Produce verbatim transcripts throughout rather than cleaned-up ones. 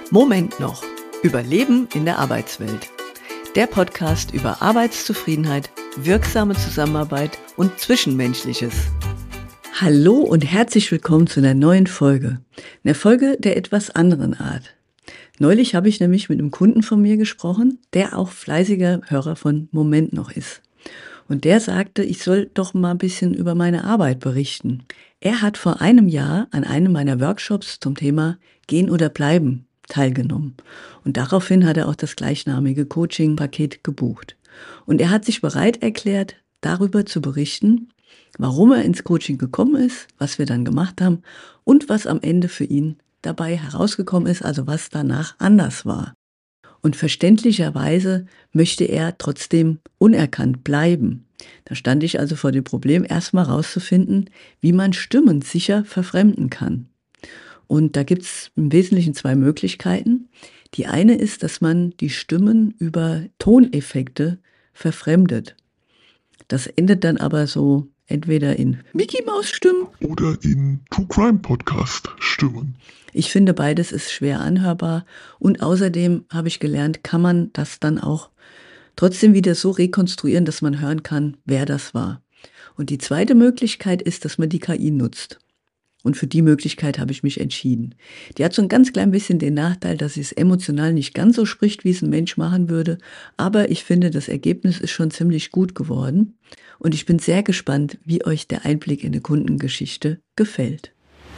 Moment noch. Überleben in der Arbeitswelt. Der Podcast über Arbeitszufriedenheit, wirksame Zusammenarbeit und Zwischenmenschliches. Hallo und herzlich willkommen zu einer neuen Folge. Einer Folge der etwas anderen Art. Neulich habe ich nämlich mit einem Kunden von mir gesprochen, der auch fleißiger Hörer von Moment noch ist. Und der sagte, ich soll doch mal ein bisschen über meine Arbeit berichten. Er hat vor einem Jahr an einem meiner Workshops zum Thema Gehen oder Bleiben teilgenommen. Und daraufhin hat er auch das gleichnamige Coaching-Paket gebucht. Und er hat sich bereit erklärt, darüber zu berichten, warum er ins Coaching gekommen ist, was wir dann gemacht haben und was am Ende für ihn dabei herausgekommen ist, also was danach anders war. Und verständlicherweise möchte er trotzdem unerkannt bleiben. Da stand ich also vor dem Problem, erstmal rauszufinden, wie man Stimmen sicher verfremden kann. Und da gibt es im Wesentlichen zwei Möglichkeiten. Die eine ist, dass man die Stimmen über Toneffekte verfremdet. Das endet dann aber so entweder in Mickey-Maus-Stimmen oder in True-Crime-Podcast-Stimmen. Ich finde, beides ist schwer anhörbar und außerdem habe ich gelernt, kann man das dann auch trotzdem wieder so rekonstruieren, dass man hören kann, wer das war. Und die zweite Möglichkeit ist, dass man die K I nutzt. Und für die Möglichkeit habe ich mich entschieden. Die hat so ein ganz klein bisschen den Nachteil, dass sie es emotional nicht ganz so spricht, wie es ein Mensch machen würde. Aber ich finde, das Ergebnis ist schon ziemlich gut geworden. Und ich bin sehr gespannt, wie euch der Einblick in eine Kundengeschichte gefällt.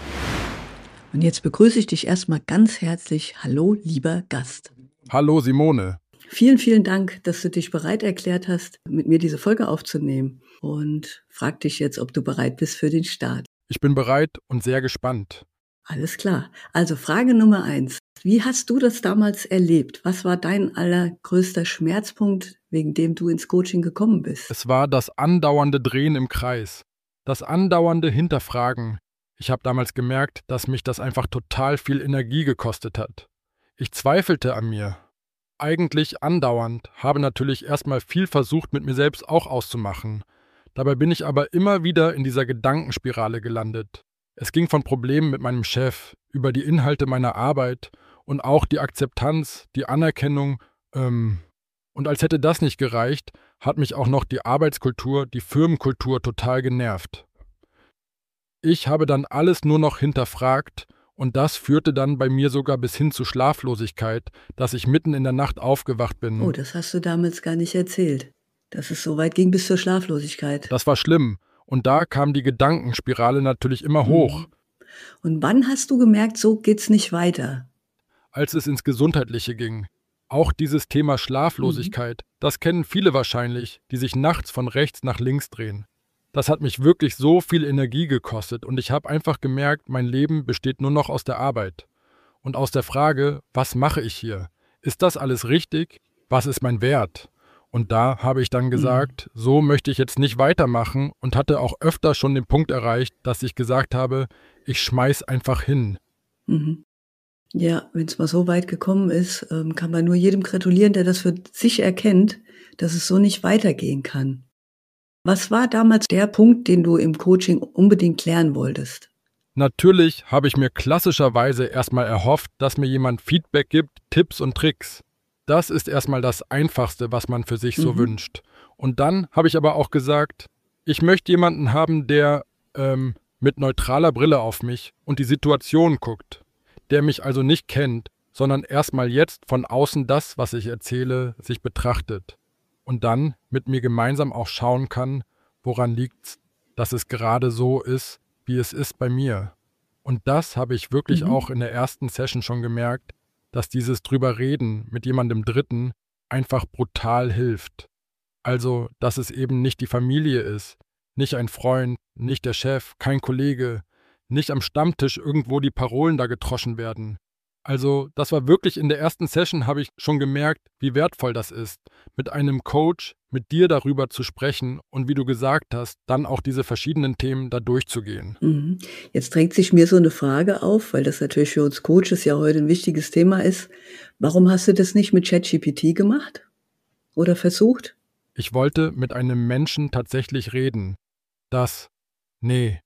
Und jetzt begrüße ich dich erstmal ganz herzlich. Hallo, lieber Gast. Hallo, Simone. Vielen, vielen Dank, dass du dich bereit erklärt hast, mit mir diese Folge aufzunehmen. Und frag dich jetzt, ob du bereit bist für den Start. Ich bin bereit und sehr gespannt. Alles klar. Also Frage Nummer eins. Wie hast du das damals erlebt? Was war dein allergrößter Schmerzpunkt, wegen dem du ins Coaching gekommen bist? Es war das andauernde Drehen im Kreis. Das andauernde Hinterfragen. Ich habe damals gemerkt, dass mich das einfach total viel Energie gekostet hat. Ich zweifelte an mir. Eigentlich andauernd, habe natürlich erstmal viel versucht, mit mir selbst auch auszumachen. Dabei bin ich aber immer wieder in dieser Gedankenspirale gelandet. Es ging von Problemen mit meinem Chef, über die Inhalte meiner Arbeit und auch die Akzeptanz, die Anerkennung. Ähm, und als hätte das nicht gereicht, hat mich auch noch die Arbeitskultur, die Firmenkultur total genervt. Ich habe dann alles nur noch hinterfragt und das führte dann bei mir sogar bis hin zu Schlaflosigkeit, dass ich mitten in der Nacht aufgewacht bin. Oh, das hast du damals gar nicht erzählt, dass es so weit ging bis zur Schlaflosigkeit. Das war schlimm. Und da kam die Gedankenspirale natürlich immer hoch. Und wann hast du gemerkt, so geht's nicht weiter? Als es ins Gesundheitliche ging. Auch dieses Thema Schlaflosigkeit, mhm. das kennen viele wahrscheinlich, die sich nachts von rechts nach links drehen. Das hat mich wirklich so viel Energie gekostet und ich habe einfach gemerkt, mein Leben besteht nur noch aus der Arbeit. Und aus der Frage, was mache ich hier? Ist das alles richtig? Was ist mein Wert? Und da habe ich dann gesagt, mhm. so möchte ich jetzt nicht weitermachen und hatte auch öfter schon den Punkt erreicht, dass ich gesagt habe, ich schmeiß einfach hin. Mhm. Ja, wenn es mal so weit gekommen ist, kann man nur jedem gratulieren, der das für sich erkennt, dass es so nicht weitergehen kann. Was war damals der Punkt, den du im Coaching unbedingt klären wolltest? Natürlich habe ich mir klassischerweise erstmal erhofft, dass mir jemand Feedback gibt, Tipps und Tricks. Das ist erstmal das Einfachste, was man für sich so mhm. wünscht. Und dann habe ich aber auch gesagt, ich möchte jemanden haben, der ähm, mit neutraler Brille auf mich und die Situation guckt, der mich also nicht kennt, sondern erstmal jetzt von außen das, was ich erzähle, sich betrachtet und dann mit mir gemeinsam auch schauen kann, woran liegt's, dass es gerade so ist, wie es ist bei mir. Und das habe ich wirklich mhm. auch in der ersten Session schon gemerkt, dass dieses drüber reden mit jemandem Dritten einfach brutal hilft. Also, dass es eben nicht die Familie ist, nicht ein Freund, nicht der Chef, kein Kollege, nicht am Stammtisch irgendwo die Parolen da getroschen werden. Also, das war wirklich in der ersten Session, habe ich schon gemerkt, wie wertvoll das ist, mit einem Coach, mit dir darüber zu sprechen und wie du gesagt hast, dann auch diese verschiedenen Themen da durchzugehen. Mhm. Jetzt drängt sich mir so eine Frage auf, weil das natürlich für uns Coaches ja heute ein wichtiges Thema ist. Warum hast du das nicht mit ChatGPT gemacht? Oder versucht? Ich wollte mit einem Menschen tatsächlich reden. Das, nee,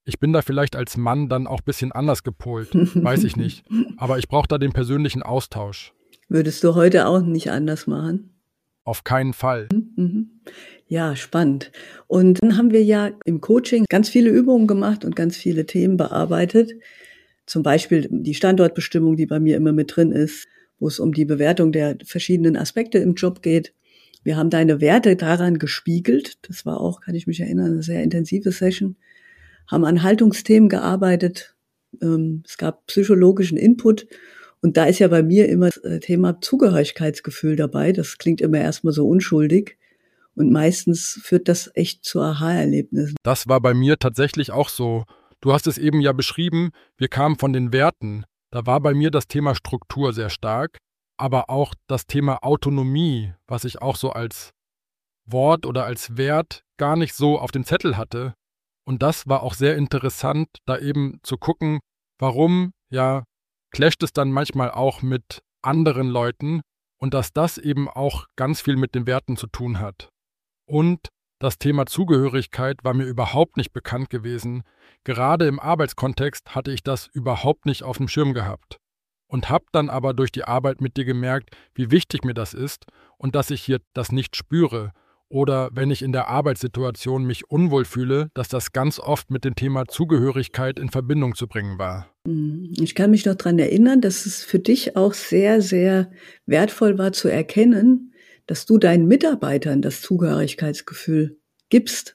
Ich bin da vielleicht als Mann dann auch ein bisschen anders gepolt, weiß ich nicht. Aber ich brauche da den persönlichen Austausch. Würdest du heute auch nicht anders machen? Auf keinen Fall. Mhm. Ja, spannend. Und dann haben wir ja im Coaching ganz viele Übungen gemacht und ganz viele Themen bearbeitet. Zum Beispiel die Standortbestimmung, die bei mir immer mit drin ist, wo es um die Bewertung der verschiedenen Aspekte im Job geht. Wir haben deine Werte daran gespiegelt. Das war auch, kann ich mich erinnern, eine sehr intensive Session. Haben an Haltungsthemen gearbeitet. Es gab psychologischen Input. Und da ist ja bei mir immer das Thema Zugehörigkeitsgefühl dabei. Das klingt immer erstmal so unschuldig. Und meistens führt das echt zu Aha-Erlebnissen. Das war bei mir tatsächlich auch so. Du hast es eben ja beschrieben, wir kamen von den Werten. Da war bei mir das Thema Struktur sehr stark, aber auch das Thema Autonomie, was ich auch so als Wort oder als Wert gar nicht so auf dem Zettel hatte. Und das war auch sehr interessant, da eben zu gucken, warum, ja, clasht es dann manchmal auch mit anderen Leuten und dass das eben auch ganz viel mit den Werten zu tun hat. Und das Thema Zugehörigkeit war mir überhaupt nicht bekannt gewesen. Gerade im Arbeitskontext hatte ich das überhaupt nicht auf dem Schirm gehabt. Und habe dann aber durch die Arbeit mit dir gemerkt, wie wichtig mir das ist und dass ich hier das nicht spüre. Oder wenn ich in der Arbeitssituation mich unwohl fühle, dass das ganz oft mit dem Thema Zugehörigkeit in Verbindung zu bringen war. Ich kann mich noch daran erinnern, dass es für dich auch sehr, sehr wertvoll war zu erkennen, dass du deinen Mitarbeitern das Zugehörigkeitsgefühl gibst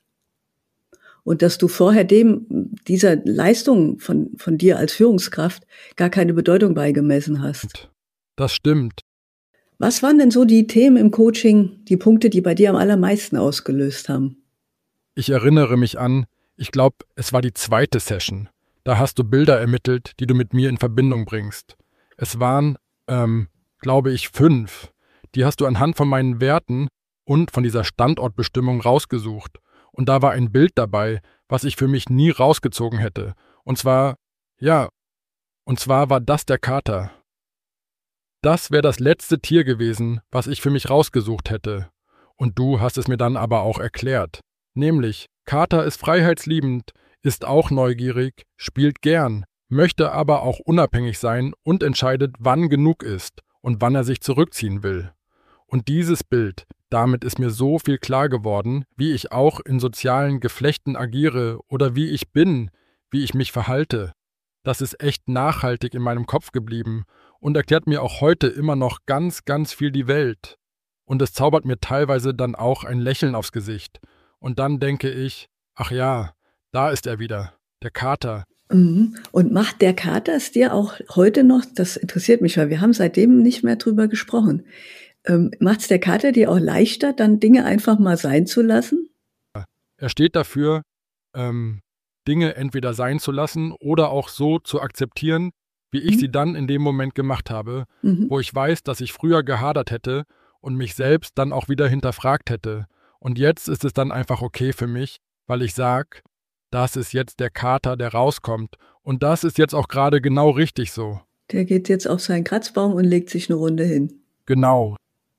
und dass du vorher dem, dieser Leistung von, von dir als Führungskraft gar keine Bedeutung beigemessen hast. Das stimmt. Was waren denn so die Themen im Coaching, die Punkte, die bei dir am allermeisten ausgelöst haben? Ich erinnere mich an, ich glaube, es war die zweite Session. Da hast du Bilder ermittelt, die du mit mir in Verbindung bringst. Es waren, ähm, glaube ich, fünf. Die hast du anhand von meinen Werten und von dieser Standortbestimmung rausgesucht. Und da war ein Bild dabei, was ich für mich nie rausgezogen hätte. Und zwar, ja, und zwar war das der Kater. Das wäre das letzte Tier gewesen, was ich für mich rausgesucht hätte. Und du hast es mir dann aber auch erklärt. Nämlich, Kater ist freiheitsliebend, ist auch neugierig, spielt gern, möchte aber auch unabhängig sein und entscheidet, wann genug ist und wann er sich zurückziehen will. Und dieses Bild, damit ist mir so viel klar geworden, wie ich auch in sozialen Geflechten agiere oder wie ich bin, wie ich mich verhalte. Das ist echt nachhaltig in meinem Kopf geblieben und erklärt mir auch heute immer noch ganz, ganz viel die Welt. Und es zaubert mir teilweise dann auch ein Lächeln aufs Gesicht. Und dann denke ich, ach ja, da ist er wieder, der Kater. Und macht der Kater es dir auch heute noch, das interessiert mich, weil wir haben seitdem nicht mehr drüber gesprochen, ähm, macht es der Kater dir auch leichter, dann Dinge einfach mal sein zu lassen? Er steht dafür, ähm, Dinge entweder sein zu lassen oder auch so zu akzeptieren, wie ich mhm. sie dann in dem Moment gemacht habe, mhm. wo ich weiß, dass ich früher gehadert hätte und mich selbst dann auch wieder hinterfragt hätte. Und jetzt ist es dann einfach okay für mich, weil ich sage, das ist jetzt der Kater, der rauskommt. Und das ist jetzt auch gerade genau richtig so. Der geht jetzt auf seinen Kratzbaum und legt sich eine Runde hin. Genau.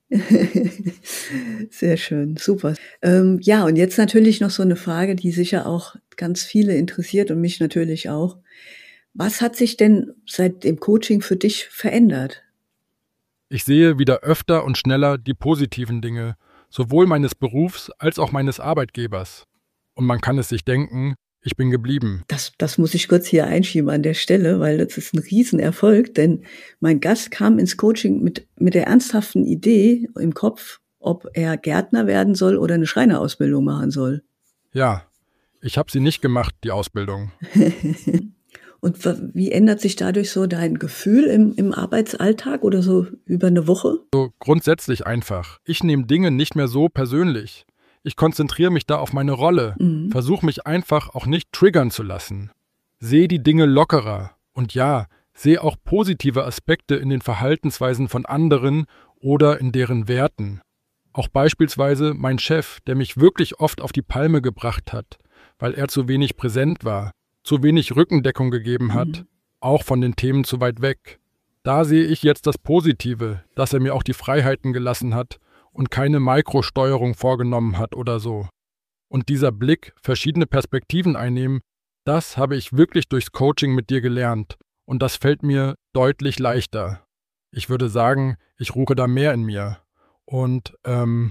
Sehr schön, super. Ähm, ja, und jetzt natürlich noch so eine Frage, die sicher auch ganz viele interessiert und mich natürlich auch. Was hat sich denn seit dem Coaching für dich verändert? Ich sehe wieder öfter und schneller die positiven Dinge, sowohl meines Berufs als auch meines Arbeitgebers. Und man kann es sich denken, ich bin geblieben. Das, das muss ich kurz hier einschieben an der Stelle, weil das ist ein Riesenerfolg, denn mein Gast kam ins Coaching mit, mit der ernsthaften Idee im Kopf, ob er Gärtner werden soll oder eine Schreinerausbildung machen soll. Ja, ich habe sie nicht gemacht, die Ausbildung. Und wie ändert sich dadurch so dein Gefühl im, im Arbeitsalltag oder so über eine Woche? So grundsätzlich einfach. Ich nehme Dinge nicht mehr so persönlich. Ich konzentriere mich da auf meine Rolle, mhm. versuche mich einfach auch nicht triggern zu lassen. Sehe die Dinge lockerer und ja, sehe auch positive Aspekte in den Verhaltensweisen von anderen oder in deren Werten. Auch beispielsweise mein Chef, der mich wirklich oft auf die Palme gebracht hat, weil er zu wenig präsent war, zu wenig Rückendeckung gegeben hat, mhm. auch von den Themen zu weit weg. Da sehe ich jetzt das Positive, dass er mir auch die Freiheiten gelassen hat und keine Mikrosteuerung vorgenommen hat oder so. Und dieser Blick, verschiedene Perspektiven einnehmen, Das habe ich wirklich durchs Coaching mit dir gelernt und das fällt mir deutlich leichter. Ich würde sagen, ich ruhe da mehr in mir und ähm,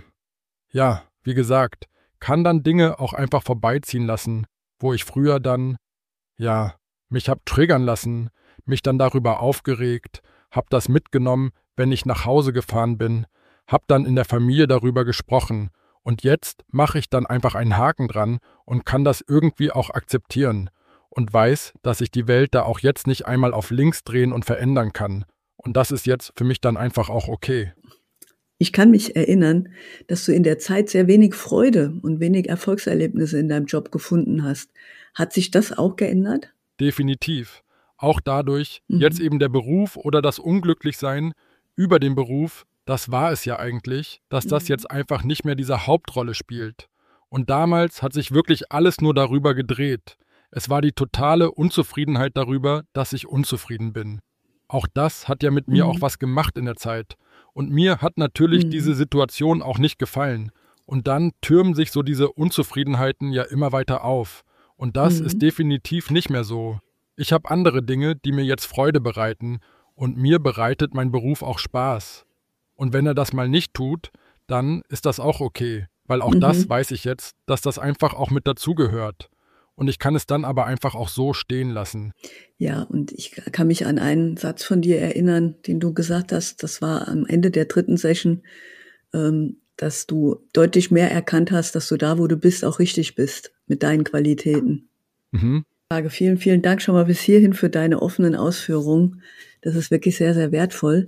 ja, wie gesagt, kann dann Dinge auch einfach vorbeiziehen lassen, wo ich früher dann, ja, mich hab triggern lassen, mich dann darüber aufgeregt, hab das mitgenommen, wenn ich nach Hause gefahren bin, hab dann in der Familie darüber gesprochen und jetzt mache ich dann einfach einen Haken dran und kann das irgendwie auch akzeptieren und weiß, dass ich die Welt da auch jetzt nicht einmal auf links drehen und verändern kann. Und das ist jetzt für mich dann einfach auch okay. Ich kann mich erinnern, dass du in der Zeit sehr wenig Freude und wenig Erfolgserlebnisse in deinem Job gefunden hast. Hat sich das auch geändert? Definitiv. Auch dadurch, Mhm. jetzt eben der Beruf oder das Unglücklichsein über den Beruf, das war es ja eigentlich, dass das jetzt einfach nicht mehr diese Hauptrolle spielt. Und damals hat sich wirklich alles nur darüber gedreht. Es war die totale Unzufriedenheit darüber, dass ich unzufrieden bin. Auch das hat ja mit mir Mhm. auch was gemacht in der Zeit. Und mir hat natürlich Mhm. diese Situation auch nicht gefallen. Und dann türmen sich so diese Unzufriedenheiten ja immer weiter auf. Und das Mhm. ist definitiv nicht mehr so. Ich habe andere Dinge, die mir jetzt Freude bereiten. Und mir bereitet mein Beruf auch Spaß. Und wenn er das mal nicht tut, dann ist das auch okay. Weil auch Mhm. das weiß ich jetzt, dass das einfach auch mit dazugehört. Und ich kann es dann aber einfach auch so stehen lassen. Ja, und ich kann mich an einen Satz von dir erinnern, den du gesagt hast, das war am Ende der dritten Session, ähm, dass du deutlich mehr erkannt hast, dass du da, wo du bist, auch richtig bist mit deinen Qualitäten. Mhm. Ich sage vielen, vielen Dank schon mal bis hierhin für deine offenen Ausführungen. Das ist wirklich sehr, sehr wertvoll.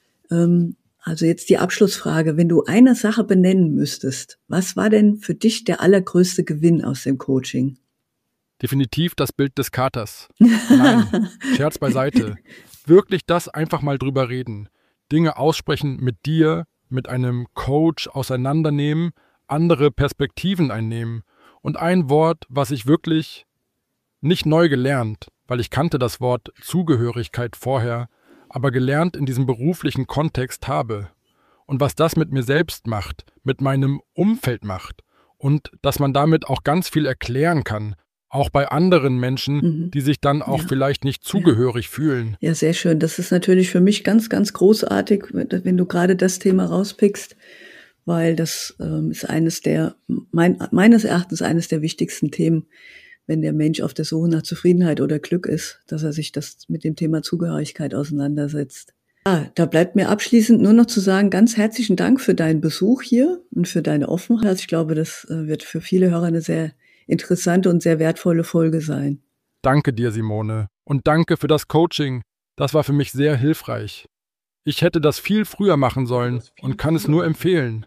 Ähm, also jetzt die Abschlussfrage. Wenn du eine Sache benennen müsstest, was war denn für dich der allergrößte Gewinn aus dem Coaching? Definitiv das Bild des Katers. Nein, Scherz beiseite. Wirklich das einfach mal drüber reden. Dinge aussprechen mit dir, mit einem Coach auseinandernehmen, andere Perspektiven einnehmen. Und ein Wort, was ich wirklich nicht neu gelernt, weil ich kannte das Wort Zugehörigkeit vorher, aber gelernt in diesem beruflichen Kontext habe. Und was das mit mir selbst macht, mit meinem Umfeld macht. Und dass man damit auch ganz viel erklären kann. Auch bei anderen Menschen, Mhm. die sich dann auch Ja. vielleicht nicht zugehörig fühlen. Ja, sehr schön. Das ist natürlich für mich ganz, ganz großartig, wenn du gerade das Thema rauspickst, weil das ähm, ist eines der, mein, meines Erachtens eines der wichtigsten Themen, wenn der Mensch auf der Suche nach Zufriedenheit oder Glück ist, dass er sich das mit dem Thema Zugehörigkeit auseinandersetzt. Ja, da bleibt mir abschließend nur noch zu sagen, ganz herzlichen Dank für deinen Besuch hier und für deine Offenheit. Ich glaube, das äh, wird für viele Hörer eine sehr interessante und sehr wertvolle Folge sein. Danke dir, Simone. Und danke für das Coaching. Das war für mich sehr hilfreich. Ich hätte das viel früher machen sollen und kann es nur empfehlen.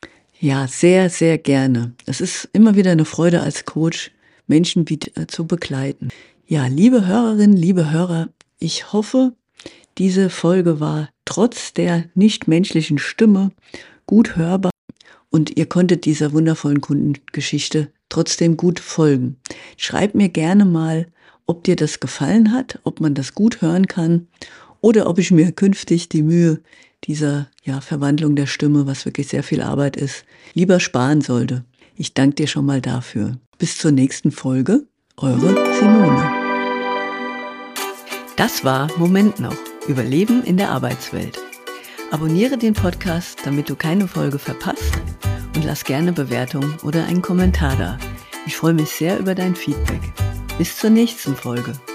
Ja, sehr, sehr gerne. Es ist immer wieder eine Freude als Coach, Menschen äh, zu begleiten. Ja, liebe Hörerinnen, liebe Hörer, ich hoffe, diese Folge war trotz der nichtmenschlichen Stimme gut hörbar und ihr konntet dieser wundervollen Kundengeschichte trotzdem gut folgen. Schreibt mir gerne mal, ob dir das gefallen hat, ob man das gut hören kann oder ob ich mir künftig die Mühe dieser ja, Verwandlung der Stimme, was wirklich sehr viel Arbeit ist, lieber sparen sollte. Ich danke dir schon mal dafür. Bis zur nächsten Folge, eure Simone. Das war Moment noch, Überleben in der Arbeitswelt. Abonniere den Podcast, damit du keine Folge verpasst und lass gerne Bewertung oder einen Kommentar da. Ich freue mich sehr über dein Feedback. Bis zur nächsten Folge.